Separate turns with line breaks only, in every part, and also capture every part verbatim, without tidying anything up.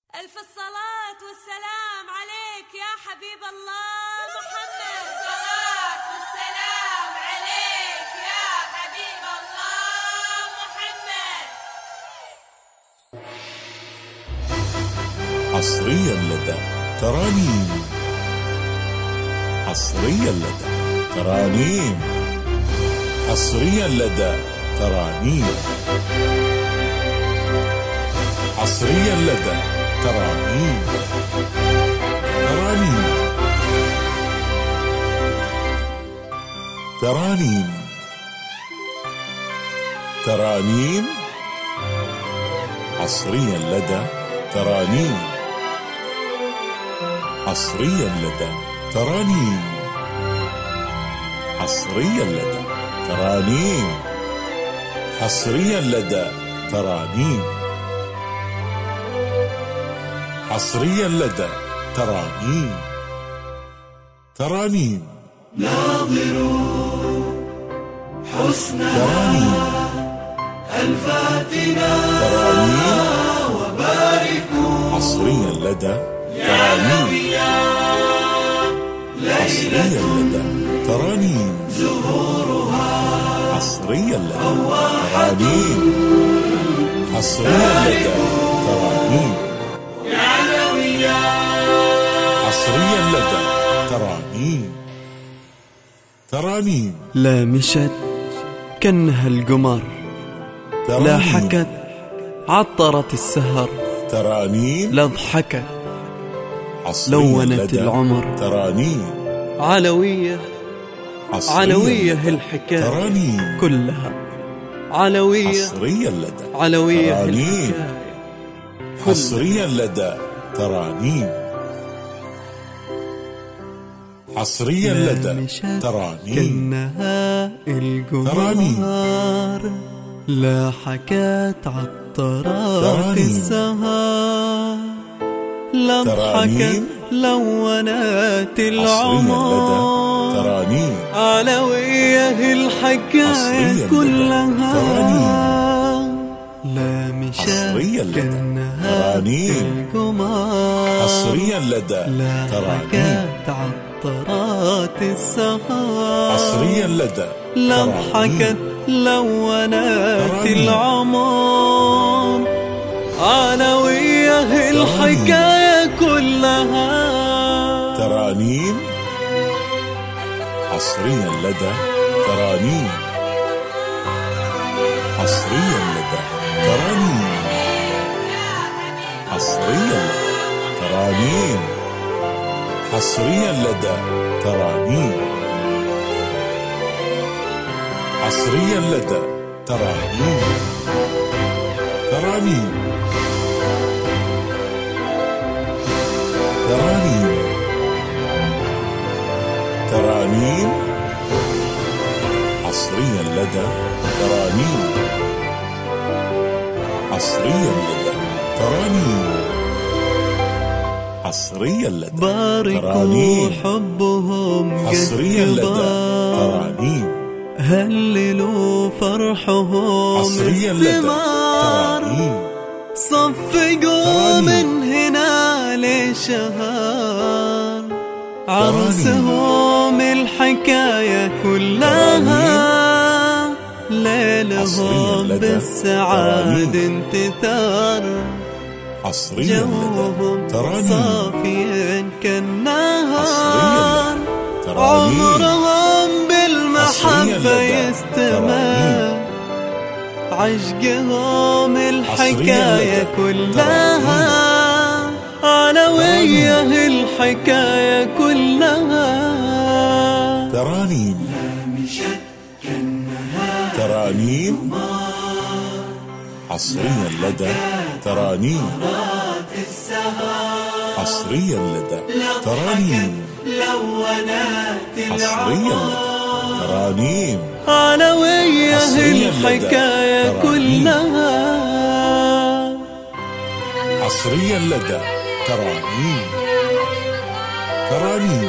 ألف الصلاة والسلام عليك يا حبيب الله محمد.
الصلاة والسلام عليك يا حبيب الله محمد.
حصريا لدى ترانيم. حصريا لدى ترانيم. حصريا لدى ترانيم. حصريا لدى ترانيم. ترانيم ترانيم ترانيم حصريا لدى ترانيم. حصريا لدى ترانيم. حصريا لدى ترانيم. حصريا لدى ترانيم. حصريا لدى ترانيم. ترانيم
ناظروا حسنها
ترانيم
الفاتنا
ترانيم
وباركوا
حصريا لدى ترانيم. حصريا لدى ترانيم.
زهورها
حصريا لدى ترانيم. حصريا لدى ترانيم. حصريا لدى ترانيم. ترانيم
لامشت كأنها القمر، لا حكت عطرت السهر،
ترانيم
لا ضحكت
حصريا
لونت
لدى
العمر.
ترانيم.
علوية
حصريا
علوية
لدى
الحكاية
ترانيم.
كلها علوية
حصريا لدى
علوية
ترانيم.
الحكاية
حصريا لدى ترانيم. حصريا لدى
لامشت
ترانيم.
كأنها القمر، لا حكت عطرت
ترانيم.
السهر، لا ضحكت
ترانيم
لونت
حصريا لدى
العمر.
ترانيم.
علوية الحكاية
حصريا لدى
كلها
ترانيم.
لامشت
حصريا لدى
كأنها
ترانيم.
القمر،
حصريا لدى
لا
ترانيم.
حكت عطرت السهر،
حصريا لدى
لا
ترانيم.
ضحكت لونت
ترانيم.
العمر. علوية الحكاية كلها
ترانيم. حصريا لدى ترانيم. حصريا لدى ترانيم. حصريا لدى ترانيم. حصريا لدى ترانيم. حصريا لدى ترانيم. ترانيم ترانيم ترانيم حصريا لدى ترانيم. حصريا لدى ترانيم. حصريا لدى
باركوا
ترانيم.
حبهم
حصريا لدى
كبار،
ترانيم.
هللوا فرحهم
حصريا لدى
استمار.
ترانيم.
صفقوا من هنا لشهر، عرسهم الحكاية كلها، ليلهم بالسعادة انتثار.
حصريا
جوهم
لدى ترانيم.
صافيا كالنهار،
حصريا لدى ترانيم.
عمرهم
حصريا
بالمحبة
لدى
يستمر، عشقهم الحكاية
لدى
كلها، علوية الحكاية كلها.
ترانيم ترانيم حصريا لدى ترانيم. حصريا لدى ترانيم. حصريا لدى ترانيم.
علوية
حصريا لدى
الحكاية
ترانيم.
كلها.
حصريا لدى ترانيم. ترانيم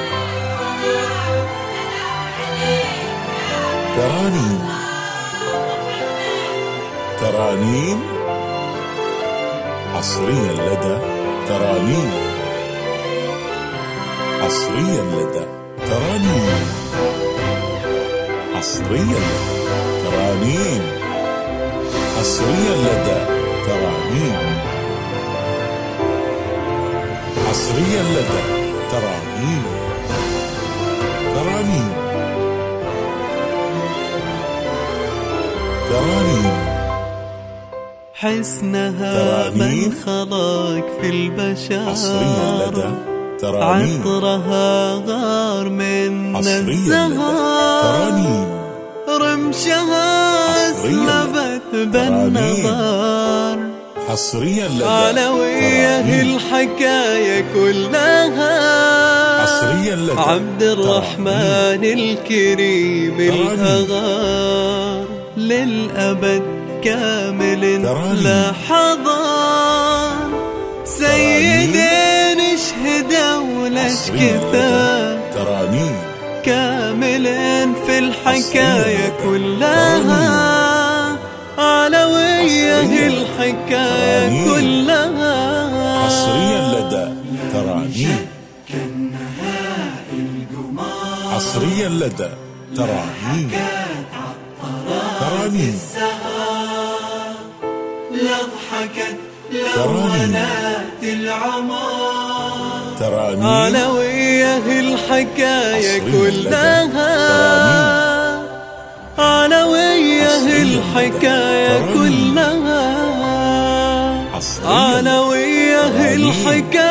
ترانيم ترانيم حصريا لدى ترانيم. حصريا لدى ترانيم. حصريا لدى ترانيم. حصريا لدى ترانيم. حصريا لدى ترانيم. ترانيم ترانيم
حسنها من خلق في البشر.
حصريا لدى ترانيم.
عطرها غار من الزهر.
ترانيم
رمشها اسلبت بالنظر.
حصريا لدى
علوية الحكاية كلها.
حصريا لدى
عبد الرحمن الكريم الأغار. للأبد كامل لا حضار. سيدين اشهدوا لش كثار.
ترانيم
كامل في الحكاية كلها. علوية الحكاية كلها.
حصريا لدى ترانيم. حصريا لدى ترانيم. ترانيم
لضحكت لونات العمار.
ترانيم
علوية الحكاية
حصرياً
كلها. علوية الحكاية كلها. علوية الحكاية